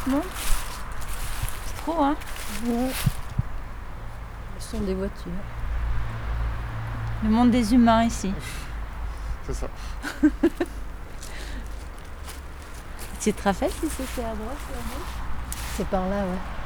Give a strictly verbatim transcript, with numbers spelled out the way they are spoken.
ce monde? C'est trop, hein? Ouais. Le son des voitures. Le monde des humains ici. C'est ça. Tu te rappelles si c'était à droite ou à gauche? C'est par là, ouais.